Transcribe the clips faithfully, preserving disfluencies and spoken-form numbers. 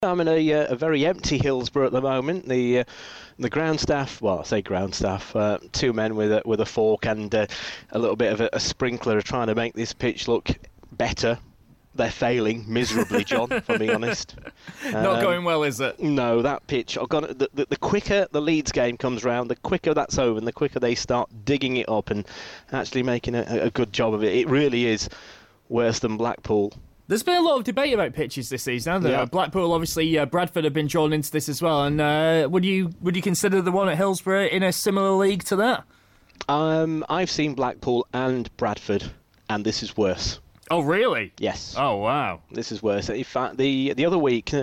I'm in a, uh, a very empty Hillsborough at the moment. The uh, the ground staff, well, I say ground staff, uh, two men with a, with a fork and uh, a little bit of a, a sprinkler are trying to make this pitch look better. They're failing miserably, John, if I'm being honest. Not um, going well, is it? No, that pitch, I've got the, the, the quicker the Leeds game comes round, the quicker that's over and the quicker they start digging it up and actually making a, a good job of it. It really is worse than Blackpool. There's been a lot of debate about pitches this season, hasn't there? Yeah. Blackpool, obviously, uh, Bradford have been drawn into this as well. And uh, would you would you consider the one at Hillsborough in a similar league to that? Um, I've seen Blackpool and Bradford, and this is worse. Oh, really? Yes. Oh, wow. This is worse. In fact, the the other week,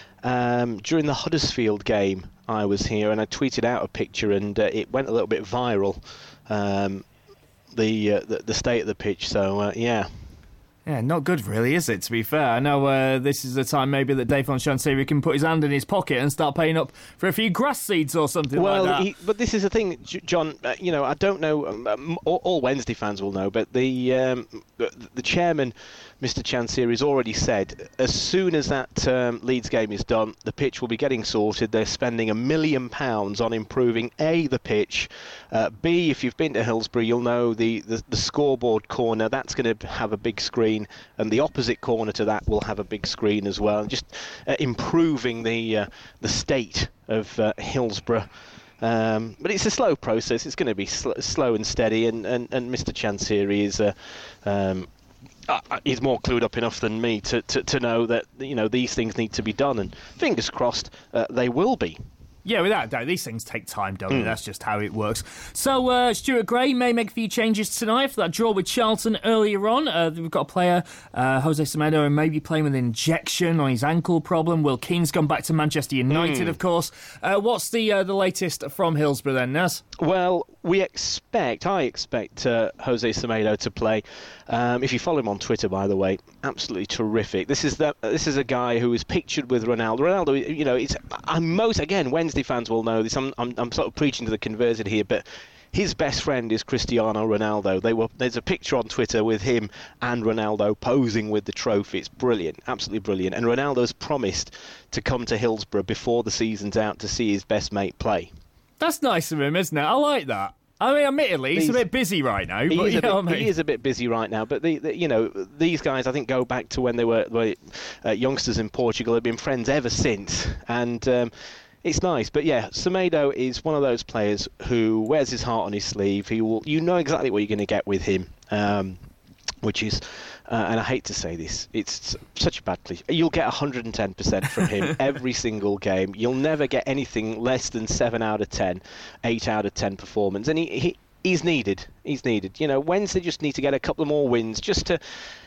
um, during the Huddersfield game, I was here and I tweeted out a picture and uh, it went a little bit viral. Um, the, uh, the the state of the pitch. So uh, yeah. Yeah, not good really, is it, to be fair? I know uh, this is a time maybe that Dave Chansiri can put his hand in his pocket and start paying up for a few grass seeds or something well, like that. He, but this is the thing, John, uh, you know, I don't know, um, all, all Wednesday fans will know, but the um, the, the chairman, Mister Chansiri, has already said as soon as that um, Leeds game is done, the pitch will be getting sorted. They're spending a million pounds on improving, A, the pitch, uh, B, if you've been to Hillsborough, you'll know the, the, the scoreboard corner, that's going to have a big screen. And the opposite corner to that will have a big screen as well. Just uh, improving the uh, the state of uh, Hillsborough. Um, but it's a slow process. It's going to be sl- slow and steady. And, and, and Mister Chansiri is uh, um, uh, he's more clued up enough than me to, to, to know that you know these things need to be done. And fingers crossed, uh, they will be. Yeah, without a doubt, these things take time, don't they? Mm. That's just how it works. So, uh, Stuart Gray may make a few changes tonight for that draw with Charlton earlier on. Uh, we've got a player, uh, Jose Semedo, who may be playing with an injection on his ankle problem. Will Keane's gone back to Manchester United, mm. of course. Uh, what's the uh, the latest from Hillsborough then, Naz? Well, we expect, I expect uh, Jose Semedo to play. Um, if you follow him on Twitter, by the way, absolutely terrific. This is the, this is a guy who is pictured with Ronaldo. Ronaldo, you know, it's I'm most again Wednesday fans will know this. I'm, I'm I'm sort of preaching to the converted here, but his best friend is Cristiano Ronaldo. They were there's a picture on Twitter with him and Ronaldo posing with the trophy. It's brilliant, absolutely brilliant. And Ronaldo's promised to come to Hillsborough before the season's out to see his best mate play. That's nice of him, isn't it? I like that. I mean, admittedly, he's, he's a bit busy right now. But, is you a know bit, what I mean? He is a bit busy right now, but the, the, you know these guys, I think, go back to when they were, were uh, youngsters in Portugal. They've been friends ever since, and um, it's nice. But yeah, Semedo is one of those players who wears his heart on his sleeve. He will, you know exactly what you're going to get with him. Um, which is, uh, and I hate to say this, it's such a bad cliche. You'll get one hundred ten percent from him every single game. You'll never get anything less than seven out of ten, eight out of ten performance. And he, he he's needed. He's needed. You know, Wednesday just need to get a couple more wins just to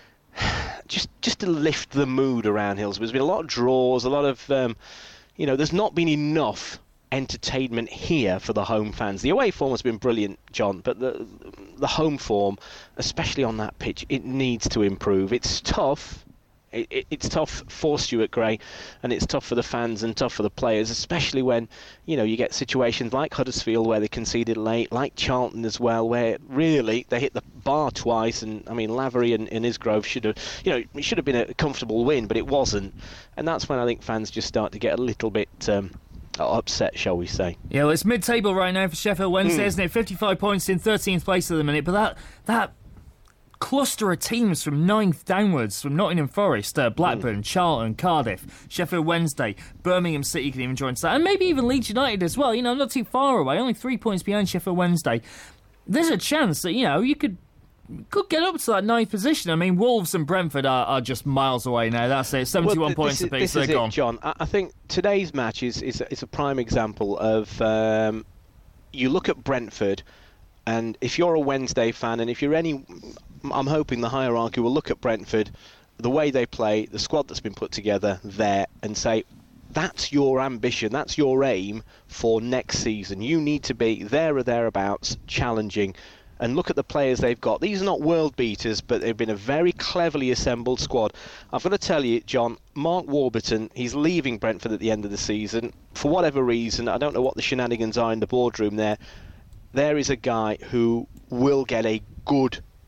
just just to lift the mood around Hillsborough. There's been a lot of draws, a lot of, um, you know, there's not been enough entertainment here for the home fans. The away form has been brilliant, John, but the the home form, especially on that pitch, it needs to improve. It's tough. It, it, it's tough for Stuart Gray, and it's tough for the fans and tough for the players, especially when you know you get situations like Huddersfield where they conceded late, like Charlton as well, where really they hit the bar twice. And I mean, Lavery and, and Isgrove should have, you know, it should have been a comfortable win, but it wasn't. And that's when I think fans just start to get a little bit Um, upset, shall we say. Yeah, well, it's mid-table right now for Sheffield Wednesday, mm. isn't it? fifty-five points in thirteenth place at the minute, but that that cluster of teams from ninth downwards, from Nottingham Forest, uh, Blackburn, mm. Charlton, Cardiff, Sheffield Wednesday, Birmingham City can even join that, and maybe even Leeds United as well. You know, not too far away, only three points behind Sheffield Wednesday. There's a chance that, you know, you could could get up to that ninth position. I mean, Wolves and Brentford are, are just miles away now. That's it, seventy-one well, th- points apiece. They're is gone. It, John. I, I think today's match is, is, is a prime example of, um, you look at Brentford, and if you're a Wednesday fan, and if you're any, I'm hoping the hierarchy will look at Brentford, the way they play, the squad that's been put together there, and say, that's your ambition, that's your aim for next season. You need to be there or thereabouts, challenging. And look at the players they've got. These are not world beaters, but they've been a very cleverly assembled squad. I've got to tell you, John, Mark Warburton, he's leaving Brentford at the end of the season. For whatever reason, I don't know what the shenanigans are in the boardroom there. There is a guy who will get a good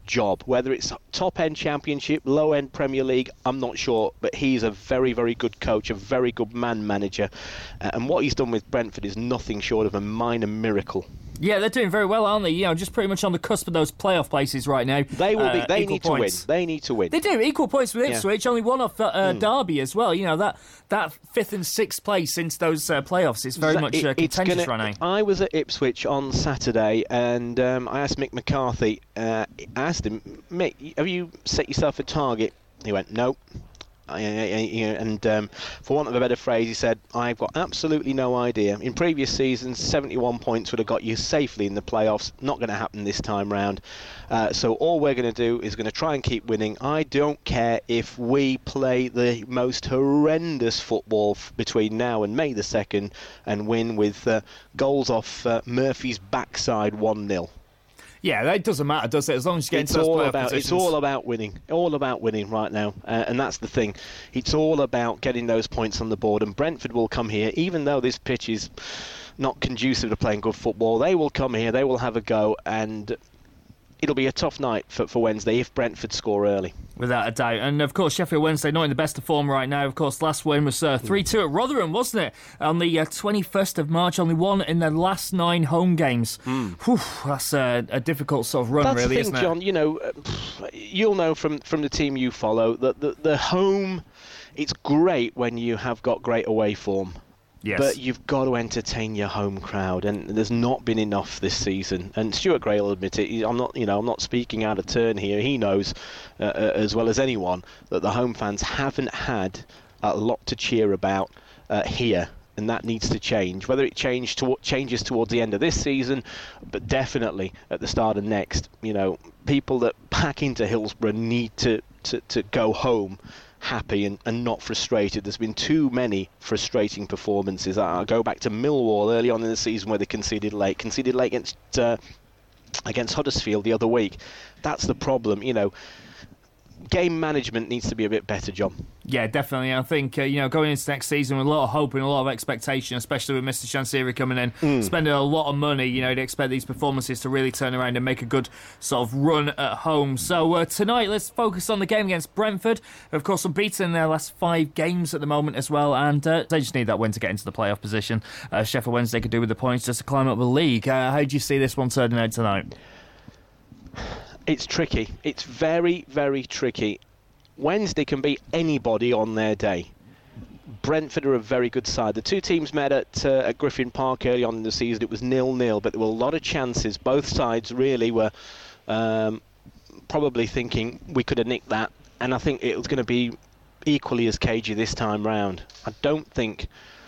job. Whether it's top-end Championship, low-end Premier League, I'm not sure, but he's a very, very good coach, a very good man manager, uh, and what he's done with Brentford is nothing short of a minor miracle. Yeah, they're doing very well, aren't they? You know, just pretty much on the cusp of those playoff places right now. They will be. Uh, they need points. to win. They need to win. They do. Equal points with Ipswich, yeah. Only one off uh, mm. Derby as well. You know, that that fifth and sixth place since those uh, playoffs is very much uh, contentious right now. I was at Ipswich on Saturday, and um, I asked Mick McCarthy, uh, I asked him, Mick, have you set yourself a target? He went, no. And um, for want of a better phrase, he said, I've got absolutely no idea. In previous seasons, seventy-one points would have got you safely in the playoffs. Not going to happen this time round. Uh, so all we're going to do is going to try and keep winning. I don't care if we play the most horrendous football f- between now and May the second and win with uh, goals off uh, Murphy's backside one nil. Yeah, that doesn't matter, does it? As long as you get into those playoff about, positions. It's all about winning. All about winning right now. Uh, and that's the thing. It's all about getting those points on the board. And Brentford will come here, even though this pitch is not conducive to playing good football, they will come here, they will have a go, and it'll be a tough night for, for Wednesday if Brentford score early. Without a doubt. And, of course, Sheffield Wednesday not in the best of form right now. Of course, last win was uh, three two at Rotherham, wasn't it? On the uh, twenty-first of March, only one in their last nine home games. Mm. Whew, that's a, a difficult sort of run, that's really, the thing, isn't it? John, you know, you'll know from, from the team you follow that the, the home, it's great when you have got great away form. Yes. But you've got to entertain your home crowd, and there's not been enough this season. And Stuart Gray will admit it. I'm not, you know, I'm not speaking out of turn here. He knows uh, as well as anyone that the home fans haven't had a lot to cheer about uh, here, and that needs to change. Whether it change to, changes towards the end of this season, but definitely at the start of next. You know, people that pack into Hillsborough need to to, to go home happy and, and not frustrated. There's been too many frustrating performances. I'll go back to Millwall early on in the season where they conceded late, conceded late against uh, against Huddersfield the other week. That's the problem, you know. Game management needs to be a bit better, John. Yeah, definitely. I think, uh, you know, going into next season with a lot of hope and a lot of expectation, especially with Mister Chansiri coming in, mm. spending a lot of money, you know, to expect these performances to really turn around and make a good sort of run at home. So uh, tonight, let's focus on the game against Brentford. Of course, unbeaten in their last five games at the moment as well, and uh, they just need that win to get into the playoff position. Uh, Sheffield Wednesday could do with the points just to climb up the league. Uh, how do you see this one turning out tonight? It's tricky. It's very, very tricky. Wednesday can beat anybody on their day. Brentford are a very good side. The two teams met at, uh, at Griffin Park early on in the season. It was nil nil, but there were a lot of chances. Both sides really were um, probably thinking we could have nicked that. And I think it was going to be equally as cagey this time round. I don't think...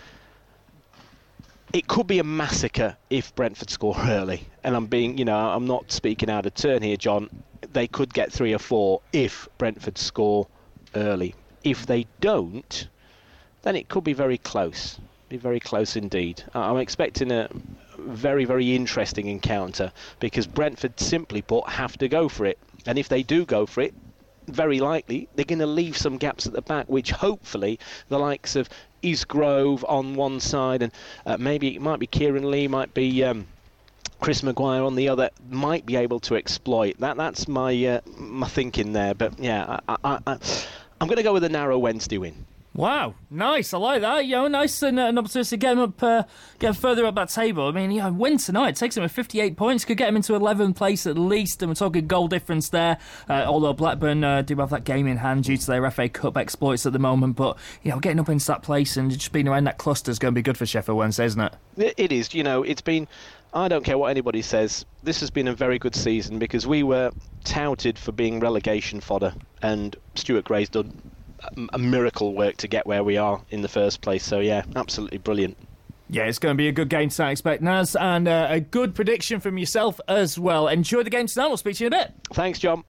It could be a massacre if Brentford score early. And I'm being, you know, I'm not speaking out of turn here, John. They could get three or four if Brentford score early. If they don't, then it could be very close. Be very close indeed. I'm expecting a very, very interesting encounter because Brentford, simply put, have to go for it. And if they do go for it, very likely they're going to leave some gaps at the back, which hopefully the likes of Isgrove on one side and uh, maybe it might be Kieran Lee, might be um, Chris Maguire on the other, might be able to exploit. That that's my uh, my thinking there. But yeah, I, I, I, I'm going to go with a narrow Wednesday win. Wow, nice. I like that. You know, nice and uh, an opportunity to get him up, uh, get further up that table. I mean, yeah, win tonight takes him at fifty-eight points, could get him into eleventh place at least, and we're talking goal difference there. Uh, although Blackburn uh, do have that game in hand due to their F A Cup exploits at the moment, but you know, getting up into that place and just being around that cluster is going to be good for Sheffield Wednesday, isn't it? It is. You know, it's been. I don't care what anybody says. This has been a very good season because we were touted for being relegation fodder, and Stuart Gray's done a miracle work to get where we are in the first place. So yeah, absolutely brilliant. Yeah, it's going to be a good game tonight, I expect, Naz, and uh, a good prediction from yourself as well. Enjoy the game tonight. We'll speak to you in a bit. Thanks, John.